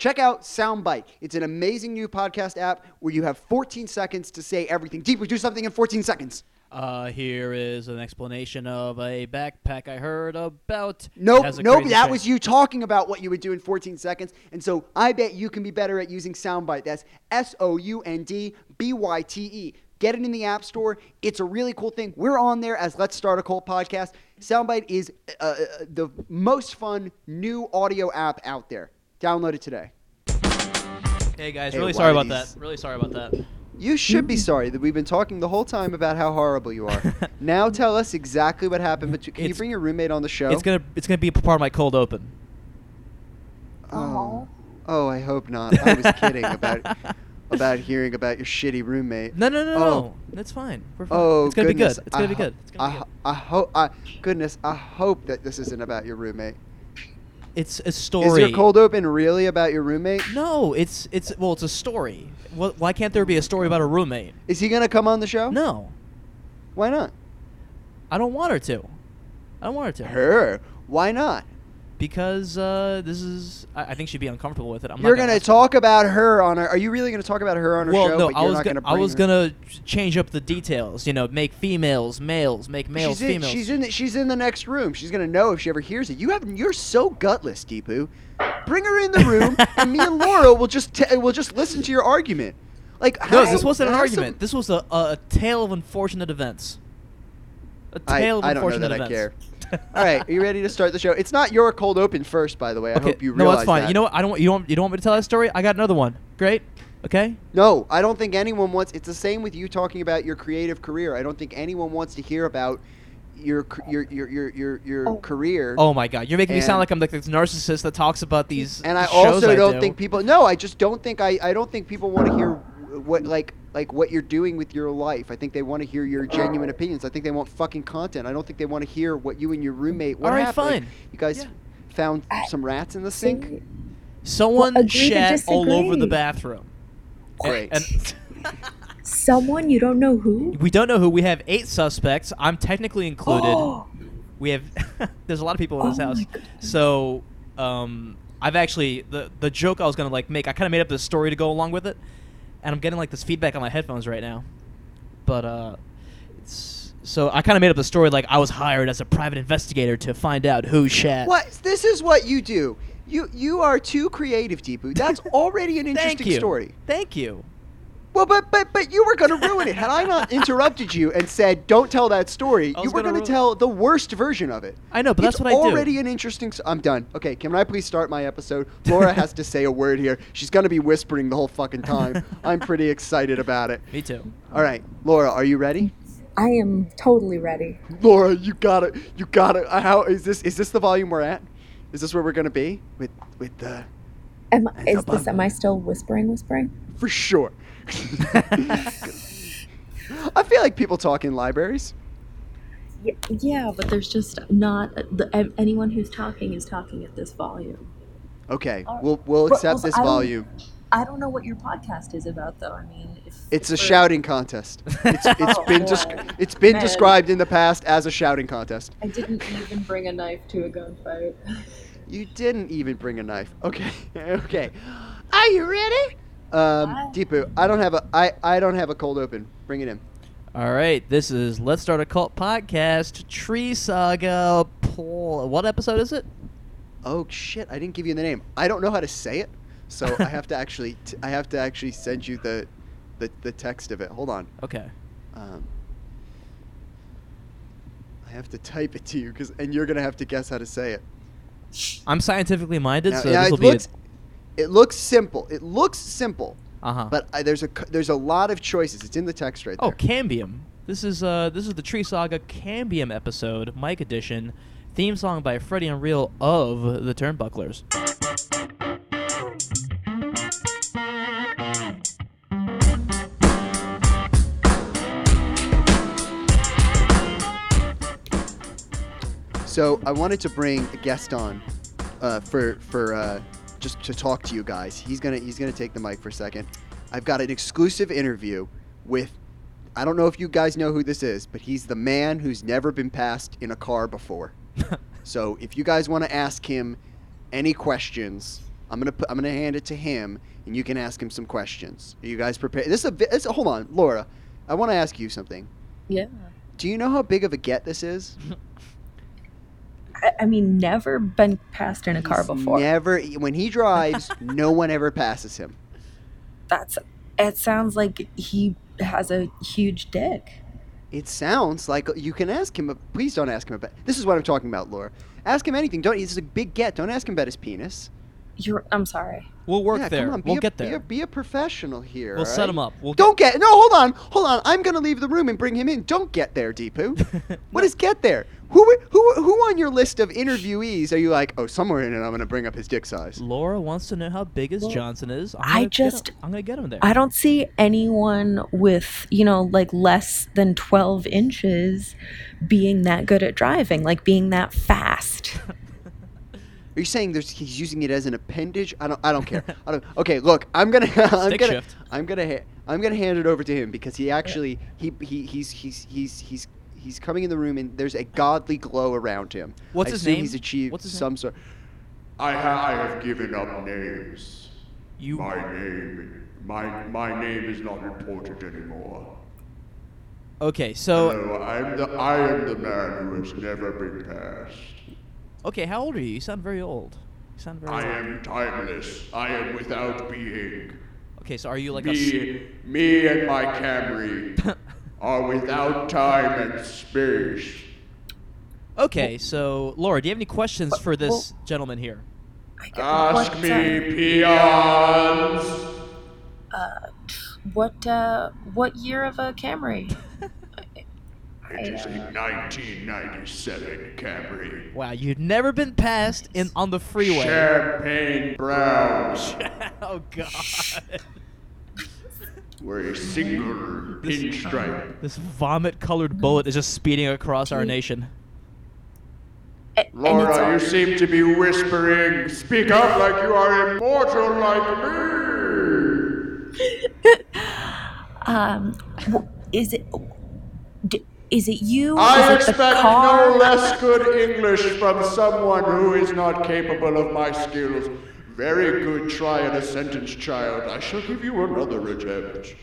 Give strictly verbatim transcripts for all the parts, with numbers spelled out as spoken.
Check out Soundbite. It's an amazing new podcast app where you have fourteen seconds to say everything. Deep, we do something in fourteen seconds. Uh, here is an explanation of a backpack I heard about. Nope, Has a nope, crazy that shape. was you talking about what you would do in fourteen seconds. And so I bet you can be better at using Soundbite. That's S O U N D B Y T E. Get it in the App Store. It's a really cool thing. We're on there as Let's Start a Cult podcast. Soundbite is uh, the most fun new audio app out there. Download it today. Hey, guys, Hey, really why sorry did about these- that. Really sorry about that. You should be sorry that we've been talking the whole time about how horrible you are. Now tell us exactly what happened. But can you It's- bring your roommate on the show? It's gonna it's gonna be a part of my cold open. Oh, oh, I hope not. I was kidding about about hearing about your shitty roommate. No, no, no, Oh. no. That's fine. We're fine. Oh, it's gonna goodness. be good. It's gonna I be ho- good. It's gonna I, be ho- good. I hope. I goodness. I hope that this isn't about your roommate. It's a story. Is your cold open really about your roommate? No, it's it's well, it's a story. Wh- Why can't there be a story about a roommate? Is he gonna come on the show? No, Why not? I don't want her to. I don't want her to. Her. Why not? Because uh, this is. I, I think she'd be uncomfortable with it. I'm You're not gonna ask her. talk about her on her. Are you really gonna talk about her on her Well, show? no, but I you're was not gonna, gonna I bring was her? gonna change up the details. You know, make females males, make males she's in, females. She's in. The, she's in the next room. She's gonna know if she ever hears it. You have. You're so gutless, Deepu. Bring her in the room, and me and Laura will just t- will just listen to your argument. Like no, how- this wasn't an have argument. some- This was a, a tale of unfortunate events. A I, tale of I don't know unfortunate that I events. care. All right, are you ready to start the show? It's not your cold open first, by the way. I Okay, hope you no, realize that's fine. that. You know what? I don't. want- You don't. You don't want me to tell that story? I got another one. Great. Okay. No, I don't think anyone wants. It's the same with you talking about your creative career. I don't think anyone wants to hear about your c- your your your your, your Oh. career. Oh my God, you're making me And- sound like I'm like this narcissist that talks about these. And I shows also I don't do. think people. No, I just don't think I. I don't think people want to hear what like like what you're doing with your life. I think they want to hear your genuine opinions. I think they want fucking content. I don't think they want to hear what you and your roommate. What All right, happened? fine. You guys Yeah. found I- some rats in the sink. See, Someone Well, agree to shat all over the disagree. bathroom. Great. And, someone you don't know who? we don't know who. We have eight suspects. I'm technically included. Oh, We have. There's a lot of people in this Oh house. my goodness. So, um, I've actually the the joke I was gonna like make. I kind of made up this story to go along with it, and I'm getting like this feedback on my headphones right now. But uh, it's so I kind of made up the story like I was hired as a private investigator to find out who shat. What? This is what you do. You you are too creative, Deepu. That's already an Thank interesting you. story. Thank you. Well, but but but you were going to ruin it. Had I not interrupted you and said, "Don't tell that story," I you was were gonna going to ruin- tell the worst version of it. I know, but It's that's what I do. already an interesting. S- I'm done. Okay, can I please start my episode? Laura has to say a word here. She's going to be whispering the whole fucking time. I'm pretty excited about it. Me too. All right, Laura, are you ready? I am totally ready. Laura, you got it. You got it. How is this? Is this the volume we're at? Is this where we're going to be with with the? Am, And is the this? bum- Am I still whispering? Whispering? For sure. I feel like people talk in libraries. Yeah, yeah, but there's just not the, ev- anyone who's talking is talking at this volume. Okay, Uh, we'll we'll well, accept well, this I don't- volume. I don't know what your podcast is about, though. I mean, if It's a for- shouting contest. It's it's Oh, been boy. desc- it's been Man. described in the past as a shouting contest. I didn't even bring a knife to a gunfight. You didn't even bring a knife. Okay, okay. Are you ready? Um, Hi. Deepu, I don't have a I I don't have a cold open. Bring it in. All right, this is Let's Start a Cult podcast, Tree Saga. Pol- what episode is it? Oh shit! I didn't give you the name. I don't know how to say it, so I have to actually t- I have to actually send you the, the the text of it. Hold on. Okay. Um, I have to type it to you, cause and you're gonna have to guess how to say it. I'm scientifically minded, Now, so now this it will be. looks it looks simple. It looks simple, Uh huh. but I, there's a c- there's a lot of choices. It's in the text right Oh, there. Cambium. This is uh this is the Tree Saga Cambium episode, Mike edition, theme song by Freddie Unreal of the Turnbucklers. So I wanted to bring a guest on, uh, for for uh, just to talk to you guys. He's gonna he's gonna take the mic for a second. I've got an exclusive interview with. I don't know if you guys know who this is, but he's the man who's never been passed in a car before. So if you guys want to ask him any questions, I'm gonna put, I'm gonna hand it to him, and you can ask him some questions. Are you guys prepared? This is a, vi- this, hold on, Laura. I want to ask you something. Yeah. Do you know how big of a get this is? I, I mean, never been passed in a car He's before. Never. When he drives, no one ever passes him. That's. It sounds like he has a huge dick. It sounds like you can ask him. Please don't ask him about. This is what I'm talking about, Laura. Ask him anything. Don't. It's a big get. Don't ask him about his penis. You're. I'm sorry. We'll work Yeah, there. Come on, be We'll a, get Be there. a, be a professional here. We'll all set right? him up. We'll Don't get. No, hold on, hold on. I'm gonna leave the room and bring him in. Don't get there, Deepu. What is get there? Who who who on your list of interviewees are you like? Oh, somewhere in it, I'm gonna bring up his dick size. Laura wants to know how big his Well, Johnson is. I'm I gonna get just- him- I'm gonna get him there. I don't see anyone with, you know, like less than twelve inches being that good at driving, like being that fast. Are you saying there's he's using it as an appendage? I don't I don't care. I don't. Okay, look, I'm gonna I'm Stick gonna shift. I'm gonna ha- I'm gonna hand it over to him because he actually he, he he's he's he's he's he's coming in the room and there's a godly glow around him. What's I his assume name? He's achieved What's his some sort. I, ha- I have given up names. You. My name, my my name is not important anymore. Okay, so Hello, I'm the I am the man who has never been passed. okay, how old are you? You sound very old. You sound very I old. am timeless. I am without being. Okay, so are you like a? s- Me, me and my Camry are without time and space. Okay, so Laura, do you have any questions for this well- gentleman here? I get- Ask what, me, uh, peons. What uh what year of a Camry? It is a nineteen ninety-seven Camry. Wow, you've never been passed in on the freeway. Champagne brown. Oh God. We're a single pinstripe. This vomit-colored bullet is just speeding across our nation. A- and it's Laura, all- you seem to be whispering. Speak up like you are immortal like me. um w- is it d- is it you? I is it the expect car? no less good English from someone who is not capable of my skills. Very good try in a sentence, child. I shall give you another attempt.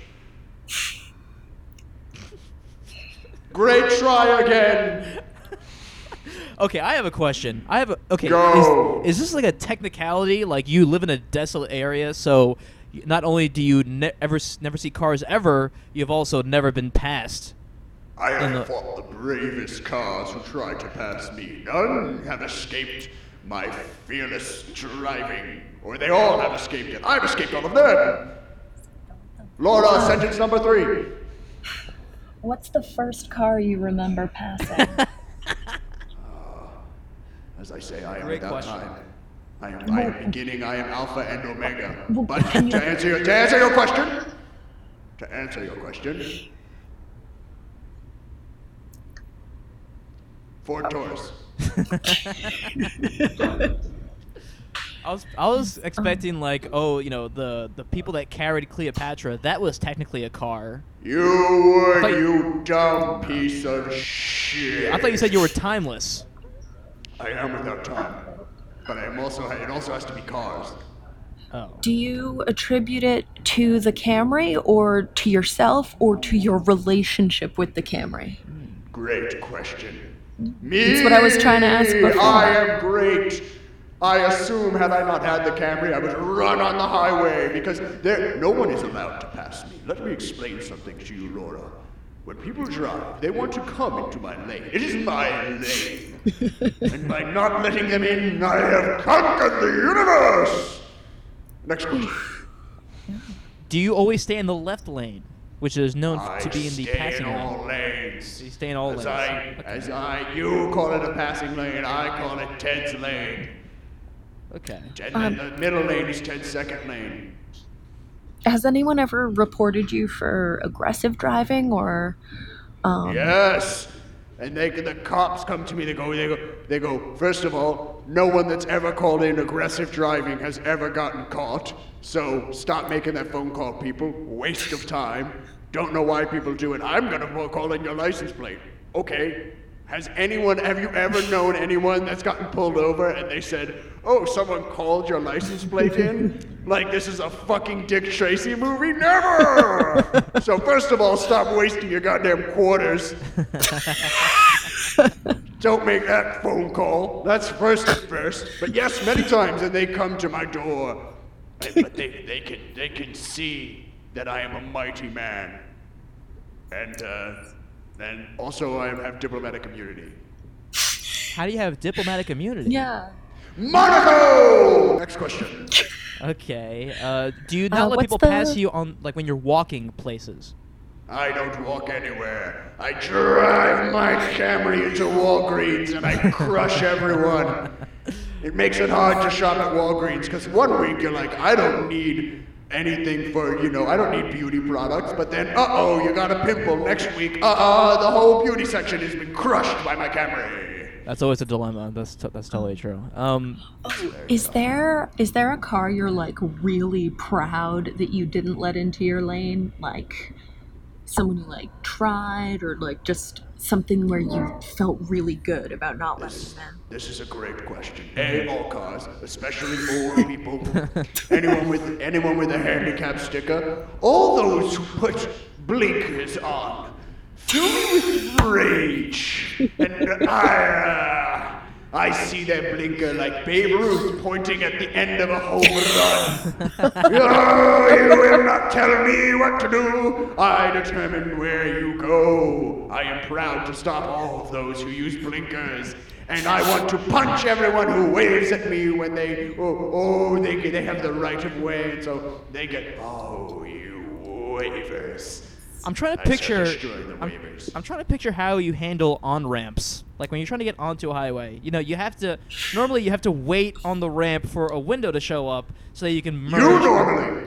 Great try again. Okay, I have a question. I have a okay. Go. Is, is this like a technicality? Like you live in a desolate area, so y- not only do you ne- ever s- never see cars ever, you've also never been passed. I In the- have fought the bravest cars who tried to pass me. None have escaped my fearless driving, or they all have escaped it. I've escaped all of them. Laura, sentence number three. What's the first car you remember passing? As I say, I am Great without question. time. I am, I am beginning, I am Alpha and Omega. Well, But can you- to answer your, to answer your question, to answer your question, Ford Taurus. I was I was expecting like oh you know the the people that carried Cleopatra, that was technically a car. You would, thought you dumb piece of shit. I thought you said you were timeless. I am without time, but I am also. It also has to be cars. Oh. Do you attribute it to the Camry or to yourself or to your relationship with the Camry? Great question. Me. That's what I was trying to ask before. I am great. I assume had I not had the Camry, I would run on the highway because there, no one is allowed to pass me. Let me explain something to you, Laura. When people drive, they want to come into my lane. It is my lane. And by not letting them in, I have conquered the universe. Next question. Do you always stay in the left lane, which is known I to be in the stay passing in lane? all lanes. You stay in all as lanes. I, as I, you call it a passing lane, I call it Ted's lane. Okay. Ted, Um, the middle lane is Ted's second lane. Has anyone ever reported you for aggressive driving or um Yes. And they, the cops come to me. They go, they go, they go. First of all, no one that's ever called in aggressive driving has ever gotten caught. So stop making that phone call, people. Waste of time. Don't know why people do it. I'm gonna call in your license plate. Okay. Has anyone, have you ever known anyone that's gotten pulled over and they said, oh, someone called your license plate in? Like this is a fucking Dick Tracy movie? Never! So first of all, stop wasting your goddamn quarters. Don't make that phone call. That's first and first. But yes, many times, and they come to my door. But they, they can they can see that I am a mighty man. And uh, and also I have diplomatic immunity. How do you have diplomatic immunity? Yeah. Monaco! Next question. Okay. Uh, do you not Uh, let what's people the- pass you on, like, when you're walking places? I don't walk anywhere. I drive my Camry into Walgreens and I crush everyone. It makes it hard to shop at Walgreens because one week you're like, I don't need anything for, you know, I don't need beauty products. But then, uh-oh, you got a pimple. Next week, uh-uh, the whole beauty section has been crushed by my Camry. That's always a dilemma. That's t- that's totally true. Um, Is there is there a car you're like really proud that you didn't let into your lane? Like someone you like tried, or like just something where you felt really good about not letting This, them in? this is a great question. A, all cars, especially old people, anyone with anyone with a handicap sticker, all those who put blinkers on, fill me with rage. And I, uh, I see their blinker like Babe Ruth pointing at the end of a home run. Oh, you will not tell me what to do. I determine where you go. I am proud to stop all of those who use blinkers. And I want to punch everyone who waves at me when they, oh, oh they, they have the right of way. And so they get, oh, you wavers. I'm trying to I shall picture. destroy the I'm, waivers. I'm trying to picture how you handle on ramps. Like when you're trying to get onto a highway, you know, you have to. Normally, you have to wait on the ramp for a window to show up so that you can merge. You normally.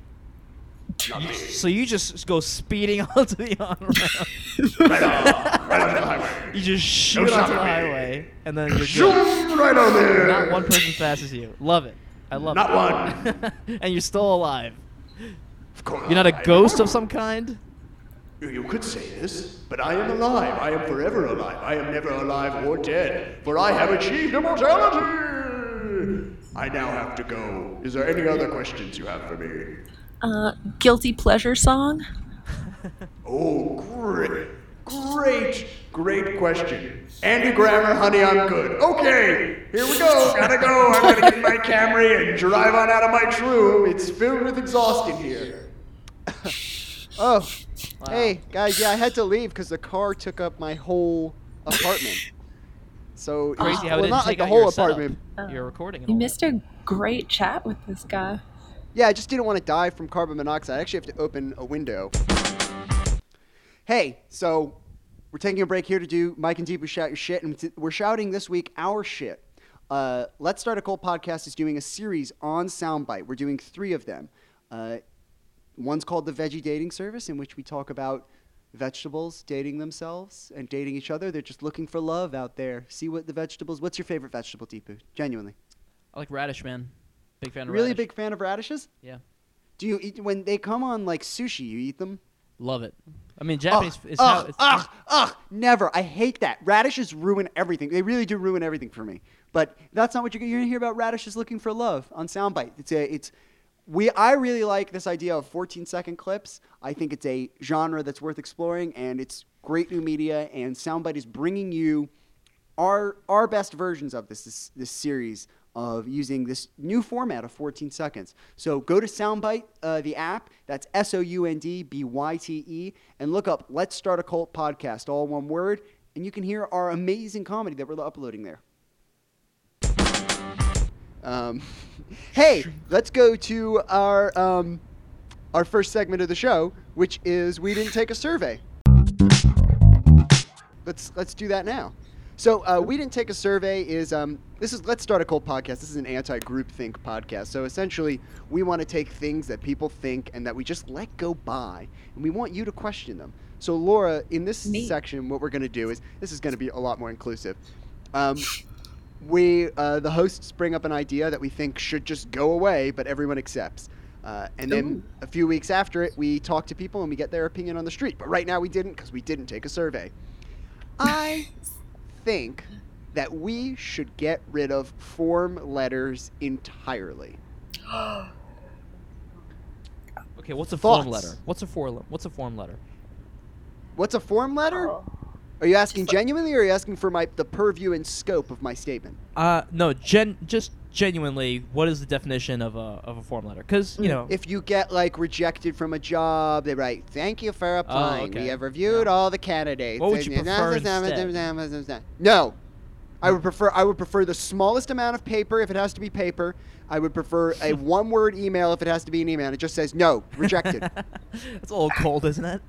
Not me. So you just go speeding onto the on ramp. Right on, right on the highway. You just shoot No onto the stopping me. highway, and then you're good. Zoom right on there. Not one person passes you. Love it. I love Not it. one. And you're still alive. Of course. You're not a I- ghost of some kind? You could say this, but I am alive. I am forever alive. I am never alive or dead, for I have achieved immortality. I now have to go. Is there any other questions you have for me? Uh, guilty pleasure song? Oh, great, great, great question. Andy Grammer, honey, I'm good. Okay, here we go. Gotta go. I'm gonna get my Camry and drive on out of my room. It's filled with exhaust in here. Oh, hey guys, yeah, I had to leave because the car took up my whole apartment. So Crazy how it well, didn't not take like the out whole your setup. apartment. You're recording and You all missed a great chat with this guy. Yeah, I just didn't want to die from carbon monoxide. I actually have to open a window. Hey, so we're taking a break here to do Mike and Deepu Shout Your Shit, and t- we're shouting this week our shit. Uh, Let's Start a Cult podcast is doing a series on Soundbite. We're doing three of them. Uh, one's called the Veggie Dating Service, in which we talk about vegetables dating themselves and dating each other. They're just looking for love out there. See what the vegetables. What's your favorite vegetable, Deepu? Genuinely. I like radish, man. Big fan of Really radish. big fan of radishes? Yeah. Do you eat when they come on like sushi? You eat them? Love it. I mean, Japanese Ugh, is how ugh, it's, ugh, ugh, never. I hate that. Radishes ruin everything. They really do ruin everything for me. But that's not what you're, you're gonna hear about. Radishes looking for love on Soundbite. It's a, it's, we. I really like this idea of fourteen second clips. I think it's a genre that's worth exploring, and it's great new media. And Soundbite is bringing you our our best versions of this this, this series of using this new format of fourteen seconds. So go to Soundbite, uh, the app, that's S O U N D B Y T E, and look up Let's Start a Cult podcast, all one word, and you can hear our amazing comedy that we're uploading there. Um, hey, let's go to our, um, our first segment of the show, which is We Didn't Take a Survey. Let's, let's do that now. So uh, We Didn't Take a Survey is, um, this is Let's Start a Cult podcast. This is an anti-groupthink podcast. So essentially, we want to take things that people think and that we just let go by, and we want you to question them. So Laura, in this Me. section, what we're going to do is, this is going to be a lot more inclusive. Um, we, uh, the hosts bring up an idea that we think should just go away, but everyone accepts. Uh, and then Ooh. a few weeks after it, we talk to people and we get their opinion on the street. But right now we didn't because we didn't take a survey. I think that we should get rid of form letters entirely. Okay, what's a form Thoughts? letter? What's a form? What's a form letter? What's a form letter? Oh. Are you asking Just like- genuinely, or are you asking for my the purview and scope of my statement? Uh, no, gen, just genuinely, what is the definition of a of a form letter? Because you know, If you get like rejected from a job, they write, "Thank you for applying. okay. We have reviewed Yeah. all the candidates." What would you prefer instead? No, I would prefer I would prefer the smallest amount of paper if it has to be paper. I would prefer a one-word email if it has to be an email. And it just says no, rejected. That's a little cold, isn't it?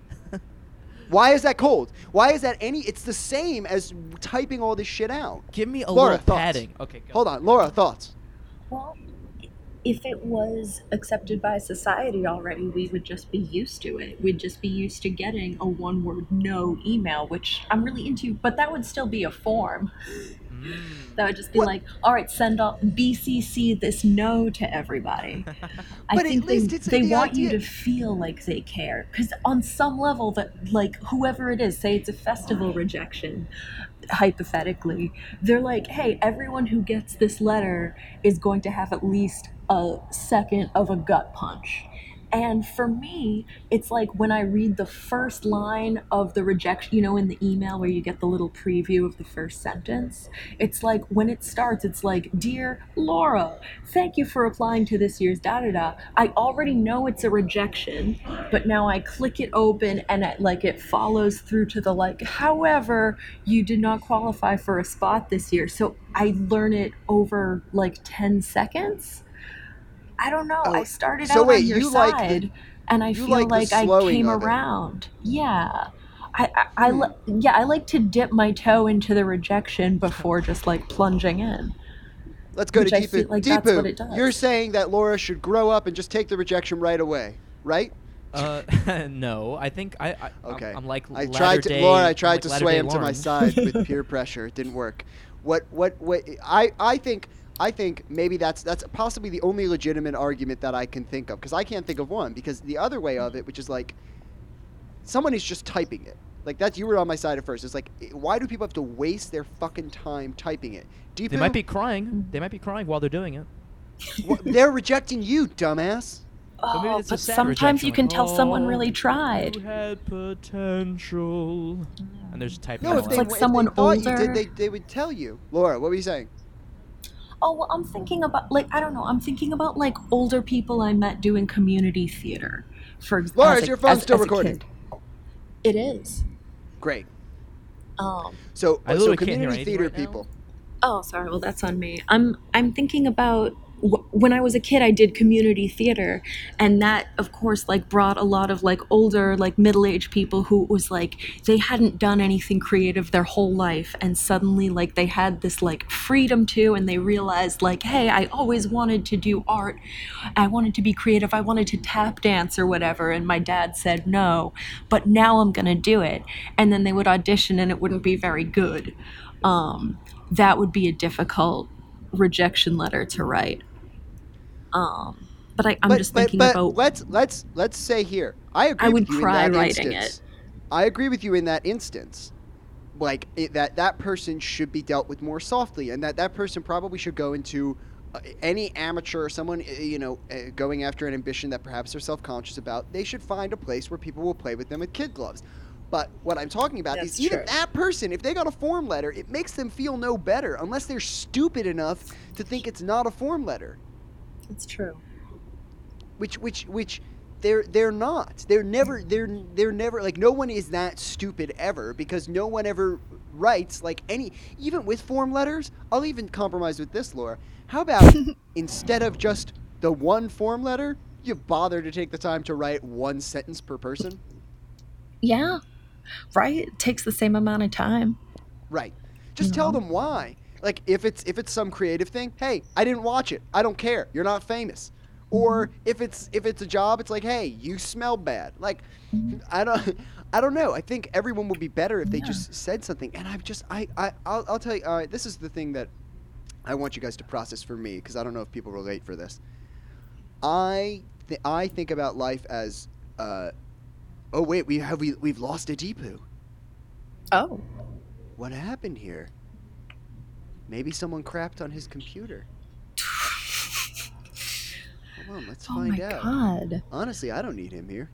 Why is that cold? Why is that any? It's the same as typing all this shit out. Give me a Laura, little thoughts? padding. Okay, go. Hold on, Laura, thoughts? Well, if it was accepted by society already, we would just be used to it. We'd just be used to getting a one word no email, which I'm really into, but that would still be a form. Mm. That would just be What? like, all right, send off B C C this no to everybody. I But at think least they, it's they the want you idea- to feel like they care. Because on some level, that like whoever it is, say it's a festival rejection, hypothetically, they're like, hey, everyone who gets this letter is going to have at least a second of a gut punch. And for me, it's like when I read the first line of the rejection, you know, in the email where you get the little preview of the first sentence, it's like when it starts, it's like, Dear Laura, thank you for applying to this year's da da da. I already know it's a rejection, but now I click it open and it, like it follows through to the like, however, you did not qualify for a spot this year. So I learn it over like ten seconds. I don't know. Oh, I started so out wait, on your you like the- side, and I you feel like the like I slowing came of it. around. Yeah, I, I, I Hmm. li- yeah, I like to dip my toe into the rejection before just like plunging in. Let's go Which to I Deepu. feel like that's what Deepu, it does. you're saying that Laura should grow up and just take the rejection right away, right? Uh, no, I think I. I Okay. I'm, I'm like. I latter tried to, day, Laura. I I'm tried like to latter sway day him to my Lauren. side with peer pressure. It didn't work. What? What? What? I. I. think. I think maybe that's that's possibly the only legitimate argument that I can think of, because I can't think of one. Because the other way of it, which is like, someone is just typing it. Like that's you were on my side at first. It's like, why do people have to waste their fucking time typing it? Deepu, They might be crying. They might be crying while they're doing it. wha- they're rejecting you, dumbass. But maybe Oh, it's a but sad sometimes rejection, you can like, tell someone "Oh, really tried. You had potential. And there's typing. No, all if out. they, like if they someone thought you older. did, they, they would tell you. Laura, what were you saying? Oh, well, I'm thinking about, like, I don't know, I'm thinking about, like, older people I met doing community theater. For ex- Laura, as is a- your phone as- still as a recording? kid. It is. Great. Um, So, I so literally can't hear community anything theater right now. people. oh, sorry, well, that's on me. I'm, I'm thinking about, wh- when I was a kid, I did community theater, and that, of course, like, brought a lot of, like, older, like, middle-aged people who was, like, they hadn't done anything creative their whole life, and suddenly, like, they had this, like, freedom to, and they realized, like, hey, I always wanted to do art, I wanted to be creative, I wanted to tap dance or whatever, and my dad said no, but now I'm gonna do it, and then they would audition, and it wouldn't be very good. Um, that would be a difficult rejection letter to write. Um, but I, I'm but, just but, thinking but about. let's let's let's say here. I agree I would with you cry in that writing instance. I agree with you in that instance. Like it, that that person should be dealt with more softly, and that that person probably should go into uh, any amateur or someone uh, you know uh, going after an ambition that perhaps they're self-conscious about. They should find a place where people will play with them with kid gloves. But what I'm talking about That's is even true. that person, if they got a form letter, it makes them feel no better unless they're stupid enough to think it's not a form letter. It's true. which which which they're they're not they're never they're they're never like no one is that stupid ever, because no one ever writes like any, even with form letters. I'll even compromise with this, Laura. How about instead of just the one form letter, you bother to take the time to write one sentence per person? Yeah. Right? It takes the same amount of time. Right. Just tell them why. Like if it's if it's some creative thing, hey, I didn't watch it. I don't care. You're not famous. Or if it's if it's a job, it's like, hey, you smell bad. Like I don't I don't know. I think everyone would be better if they Yeah. just said something. And I've just I I I'll, I'll tell you. All right, this is the thing that I want you guys to process for me, because I don't know if people relate for this. I th- I think about life as uh oh wait, we have we we've lost a Deepu. Oh. What happened here? Maybe someone crapped on his computer. Hold on, let's Oh find my out. god. Honestly, I don't need him here.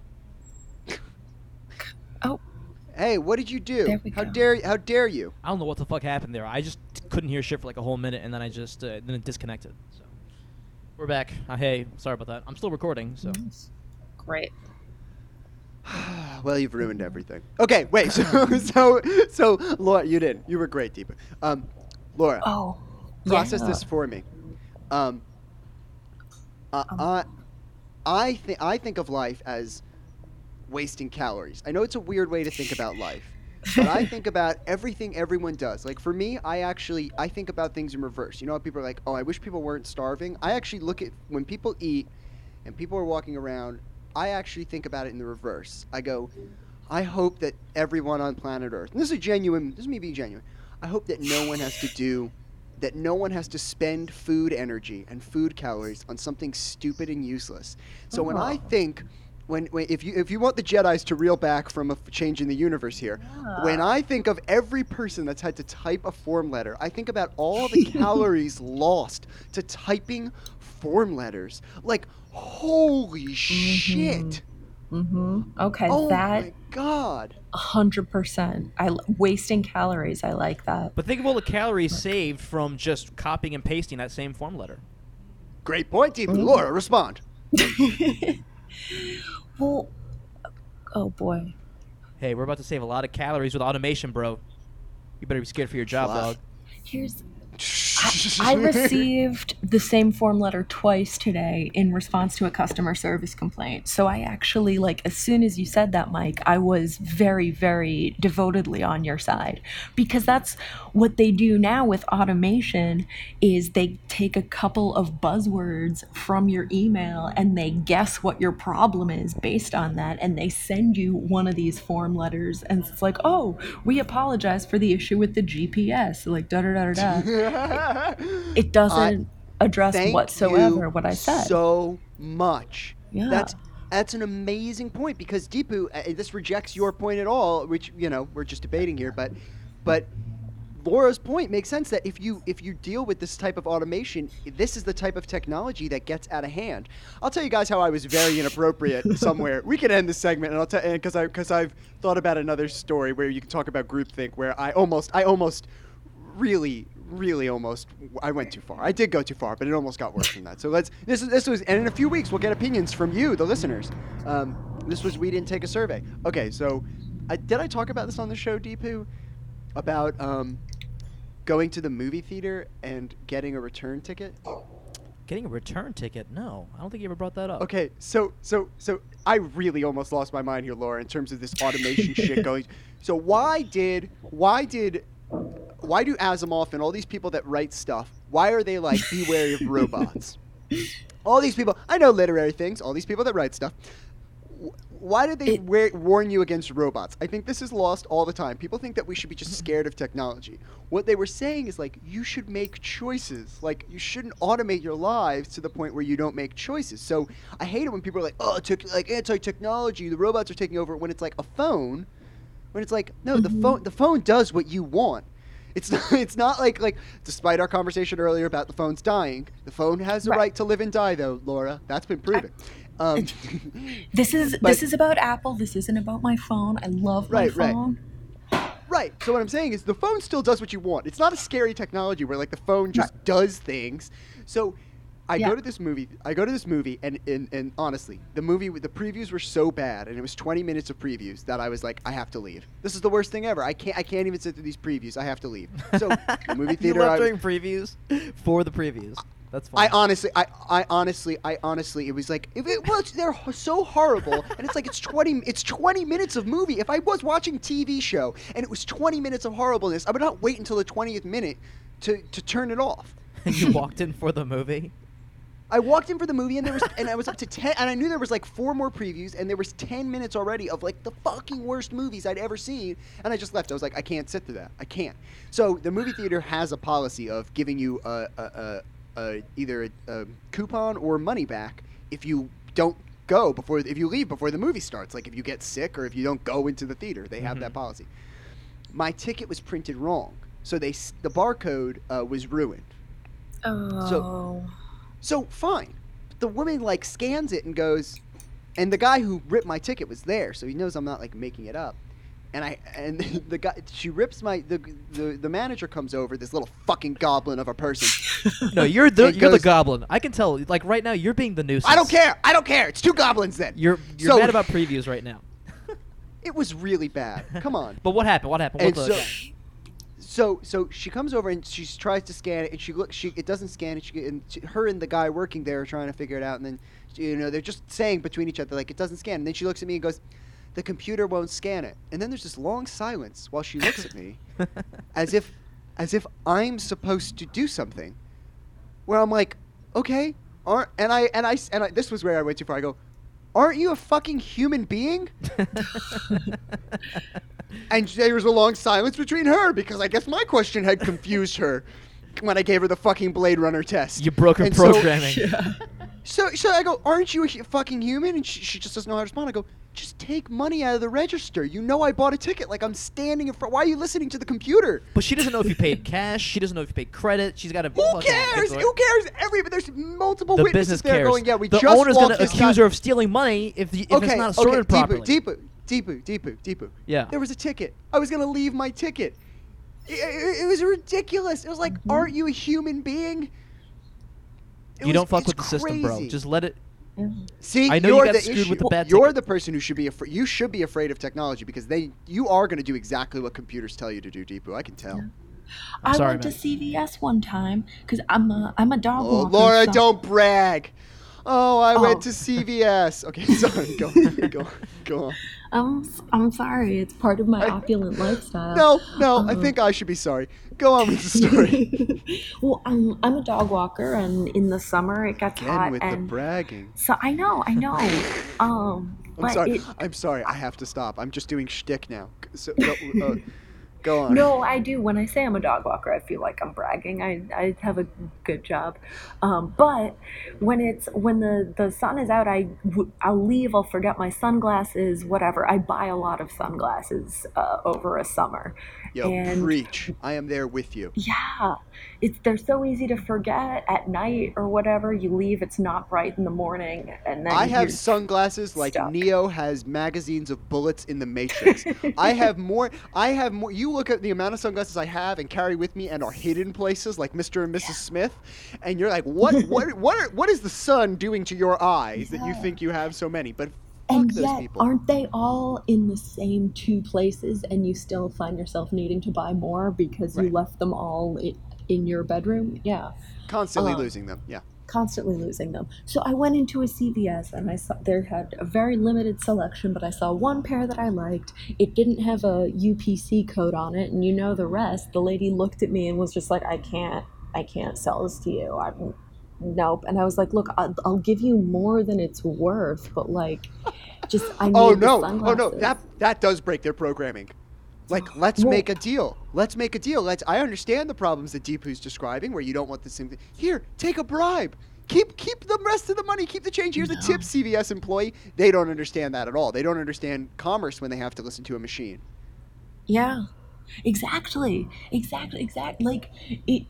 Oh, Hey, what did you do? There we how go. dare how dare you? I don't know what the fuck happened there. I just couldn't hear shit for like a whole minute, and then I just uh, then it disconnected. So we're back. Uh, hey, sorry about that. I'm still recording. So great. Well, you've ruined everything. Okay, wait. So so so Laura, you didn't. You were great, Deepa. Um, Laura, Oh, process yeah. this for me. Um, uh, Um. I I think I think of life as wasting calories. I know it's a weird way to think about life, but I think about everything everyone does. Like for me, I actually I think about things in reverse. You know how people are like, "Oh, I wish people weren't starving." I actually look at when people eat and people are walking around, I actually think about it in the reverse. I go, "I hope that everyone on planet Earth." And this is a genuine, this is me being genuine. I hope that no one has to do that no one has to spend food energy and food calories on something stupid and useless. So when I think When, when if you if you want the Jedis to reel back from a f- change in the universe here, when I think of every person that's had to type a form letter, I think about all the calories lost to typing form letters. Like, holy shit! Mm-hmm. Okay, Oh that my god! a hundred percent. I l- wasting calories. I like that. But think of all the calories saved from just copying and pasting that same form letter. Great point, Deepu. Laura, respond. Well, oh boy. Hey, we're about to save a lot of calories with automation, bro. You better be scared for your job, Wow. dog. Here's I received the same form letter twice today in response to a customer service complaint. So I actually, like, as soon as you said that, Mike, I was very, very devotedly on your side. Because that's what they do now with automation is they take a couple of buzzwords from your email and they guess what your problem is based on that. And they send you one of these form letters and it's like, oh, we apologize for the issue with the G P S. Like, da-da-da-da-da. It doesn't address Thank whatsoever you what I said. so much. Yeah. That's that's an amazing point because Deepu, uh, this rejects your point at all, which you know we're just debating here, but but Laura's point makes sense that if you if you deal with this type of automation, this is the type of technology that gets out of hand. I'll tell you guys how I was very inappropriate somewhere. We can end this segment, and I'll tell because I because I've thought about another story where you can talk about groupthink, where I almost I almost really. Really, almost. I went too far. I did go too far, but it almost got worse than that. So let's. This is this was, and in a few weeks we'll get opinions from you, the listeners. Um, this was we didn't take a survey. Okay, so I, did I talk about this on the show, Deepu? About um, going to the movie theater and getting a return ticket. Getting a return ticket? No, I don't think you ever brought that up. Okay, so so so I really almost lost my mind here, Laura, in terms of this automation shit going. So why did why did why do Asimov and all these people that write stuff, why are they like, be wary of robots? All these people, I know literary things, all these people that write stuff, wh- why did they It- wa- warn you against robots? I think this is lost all the time. People think that we should be just scared of technology. What they were saying is like, you should make choices. Like, you shouldn't automate your lives to the point where you don't make choices. So I hate it when people are like, oh, tech like anti-technology, the robots are taking over, when it's like a phone, when it's like, no, the phone the phone does what you want. It's not, it's not like, like, despite our conversation earlier about the phone's dying, the phone has a Right. right to live and die, though, Laura. That's been proven. Um, This is But- this is about Apple. This isn't about my phone. I love my Right, right. phone. right. So what I'm saying is the phone still does what you want. It's not a scary technology where, like, the phone just does things. So I Yeah. go to this movie. I go to this movie, and, and, and honestly, the movie, the previews were so bad, and it was twenty minutes of previews that I was like, I have to leave. This is the worst thing ever. I can't, I can't even sit through these previews. I have to leave. So the movie You theater. left I, during previews for the previews. That's fine. I honestly, I, I honestly, I honestly, it was like, if it was, they're ho- so horrible, and it's like it's twenty, it's twenty minutes of movie. If I was watching a T V show and it was twenty minutes of horribleness, I would not wait until the twentieth minute to to turn it off. And you walked in for the movie. I walked in for the movie and there was, and I was up to ten, and I knew there was like four more previews, and there was ten minutes already of like the fucking worst movies I'd ever seen, and I just left. I was like, I can't sit through that. I can't. So the movie theater has a policy of giving you a, a, a, a either a, a coupon or money back if you don't go before, if you leave before the movie starts. Like if you get sick or if you don't go into the theater, they have that policy. My ticket was printed wrong. so they s- the barcode uh, was ruined. Oh. So fine, the woman like scans it and goes, and the guy who ripped my ticket was there, so he knows I'm not like making it up. And I and the guy she rips my the the, the manager comes over, this little fucking goblin of a person. No, you're the It you're the goes- goblin. I can tell. Like right now, you're being the nuisance. I don't care. I don't care. It's two goblins then. You're you're So- mad about previews right now. It was really bad. Come on. But what happened? What happened? And What the so, so, so she comes over and she tries to scan it, and she looks. She it doesn't scan it. She and she, her and the guy working there are trying to figure it out, and then you know they're just saying between each other like it doesn't scan. And then she looks at me and goes, "The computer won't scan it." And then there's this long silence while she looks at me, as if, as if I'm supposed to do something. Where I'm like, okay, aren't and I and I s- and I, this was where I went too far. I go, aren't you a fucking human being? And there was a long silence between her because I guess my question had confused her when I gave her the fucking Blade Runner test. You broke her And so- programming. So, so I go, aren't you a hu- fucking human? And she, she just doesn't know how to respond. I go, just take money out of the register. You know I bought a ticket. Like I'm standing in front. Why are you listening to the computer? But she doesn't know if you paid cash. She doesn't know if you paid credit. She's got to. Who cares? Who cares? Every but there's multiple The witnesses business there cares. going, yeah, we the just owner's walked going to this accuse guy- her of stealing money if the, if okay, it's not sorted okay, properly. Deepu, Deepu, Deepu, Deepu. Yeah. There was a ticket. I was gonna leave my ticket. It, it, it was ridiculous. It was like, Mm-hmm. aren't you a human being? It You was- don't fuck it's with the system, bro. crazy. Just let it. See, I know you you're got the screwed issue. with the bad You're ticket. the person who should be afraid. You should be afraid of technology because they, you are going to do exactly what computers tell you to do, Deepu. I can tell. I sorry, went man. to C V S one time because I'm a I'm a dog Oh, walker. Laura, so- don't brag. Oh, I Oh. went to C V S. Okay, sorry. Go, go, go on. I'm s- I'm sorry. It's part of my I- opulent lifestyle. No, no. I Um, think I should be sorry. Go on with the story. Well, I'm I'm a dog walker, and in the summer it gets Again hot, with the and bragging. so I know, I know. Um, I'm but sorry. it, I'm sorry. I have to stop. I'm just doing shtick now. So, go, uh, go on. no, I do. When I say I'm a dog walker, I feel like I'm bragging. I, I have a good job. Um, but when it's when the, the sun is out, I w- I'll leave. I'll forget my sunglasses. Whatever. I buy a lot of sunglasses uh, over a summer. Yo, and preach. I am there with you. yeah, it's they're so easy to forget at night or whatever. You leave. It's not bright in the morning, and then I have you're sunglasses like stuck. Neo has magazines of bullets in the Matrix. I have more. I have more. You look at the amount of sunglasses I have and carry with me and are hidden places like Mister and Missus Smith, and you're like, what? What? What? Are, what is the sun doing to your eyes that you Yeah. think you have so many? But fuck And those yet, people. aren't they all in the same two places, and you still find yourself needing to buy more because you Right. left them all in, in your bedroom? Yeah, Constantly um, losing them. Yeah. constantly losing them. So I went into a C V S, and I saw there had a very limited selection, but I saw one pair that I liked. It didn't have a U P C code on it, and you know the rest. The lady looked at me and was just like, "I can't, I can't sell this to you. I'm." Nope. And I was like, look, I'll, I'll give you more than it's worth, but like, just I need Oh the no! Oh sunglasses. no! That that does break their programming. Like, let's Well- make a deal. Let's make a deal. Let's. I understand the problems that Deepu's describing, where you don't want the same thing. Here, take a bribe. Keep keep the rest of the money. Keep the change. Here's a No. tip, C V S employee. They don't understand that at all. They don't understand commerce when they have to listen to a machine. Yeah, exactly, exactly, exactly. Like it,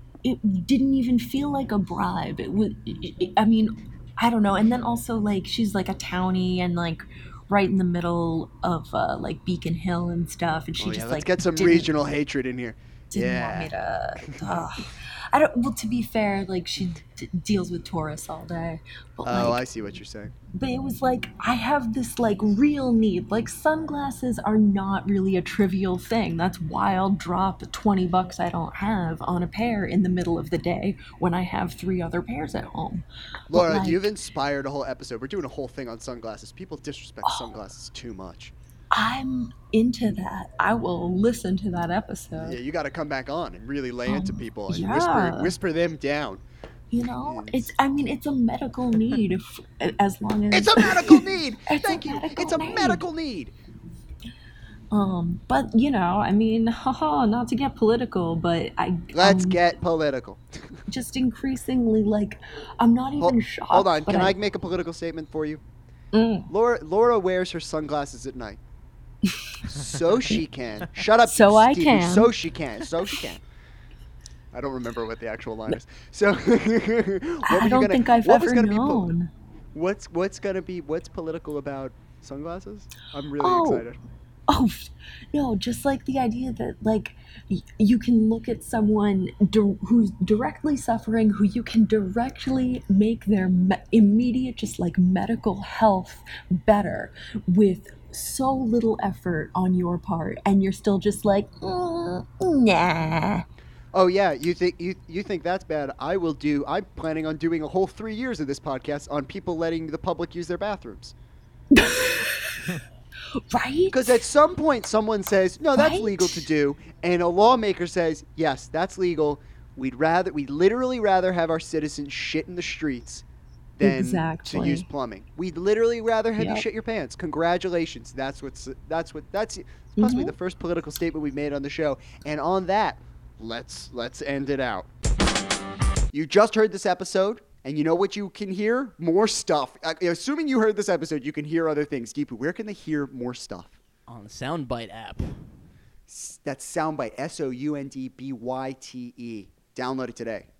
it didn't even feel like a bribe. It was. It, it, I mean, I don't know. And then also like she's like a townie and like right in the middle of uh, like Beacon Hill and stuff, and she Oh just yeah, let's like get some didn't- regional hatred in here. didn't yeah. want me to. ugh. I don't. Well, to be fair, like she d- deals with tourists all day, but Oh, like, I see what you're saying. but it was like I have this like real need. Like sunglasses are not really a trivial thing. That's why I'll drop twenty bucks I don't have on a pair in the middle of the day when I have three other pairs at home. But, Laura, like, you've inspired a whole episode. We're doing a whole thing on sunglasses. People disrespect Oh. sunglasses too much. I'm into that. I will listen to that episode. Yeah, you got to come back on and really lay into Um, people and yeah. whisper whisper them down. You know, Yes. it's. I mean, it's a medical need. If, as long as It's a medical need. It's a Thank you. medical It's a need. medical need. Um, but you know, I mean, haha, not to get political, but I Let's I'm get political. just increasingly like I'm not even Hold, shocked. hold on. but Can I make a political statement for you? Mm, Laura Laura wears her sunglasses at night. So she can. Shut up, So I Stevie. can. So she can. So she can. I don't remember what the actual line is. So what were I you don't gonna, think I've what was ever gonna be po- known. what's what's gonna be what's political about sunglasses? I'm really Oh. excited. Oh, no, just like the idea that, like, y- you can look at someone di- who's directly suffering, who you can directly make their me- immediate, just like, medical health better with so little effort on your part, and you're still just like, "Mm, nah. Oh yeah, you think you you think that's bad? I will do. I'm planning on doing a whole three years of this podcast on people letting the public use their bathrooms. Right? Because at some point, someone says, "No, that's Right? legal to do," and a lawmaker says, "Yes, that's legal." We'd rather, we'd literally rather have our citizens shit in the streets than Exactly. to use plumbing. We'd literally rather have you Yep. shit your pants. Congratulations. That's what's that's what that's possibly Mhm. the first political statement we've made on the show. And on that, let's let's end it out. You just heard this episode, and you know what you can hear? More stuff. Uh, assuming you heard this episode, you can hear other things. Deepu, where can they hear more stuff? On the Soundbite app. S- That's Soundbite, S O U N D B Y T E. Download it today.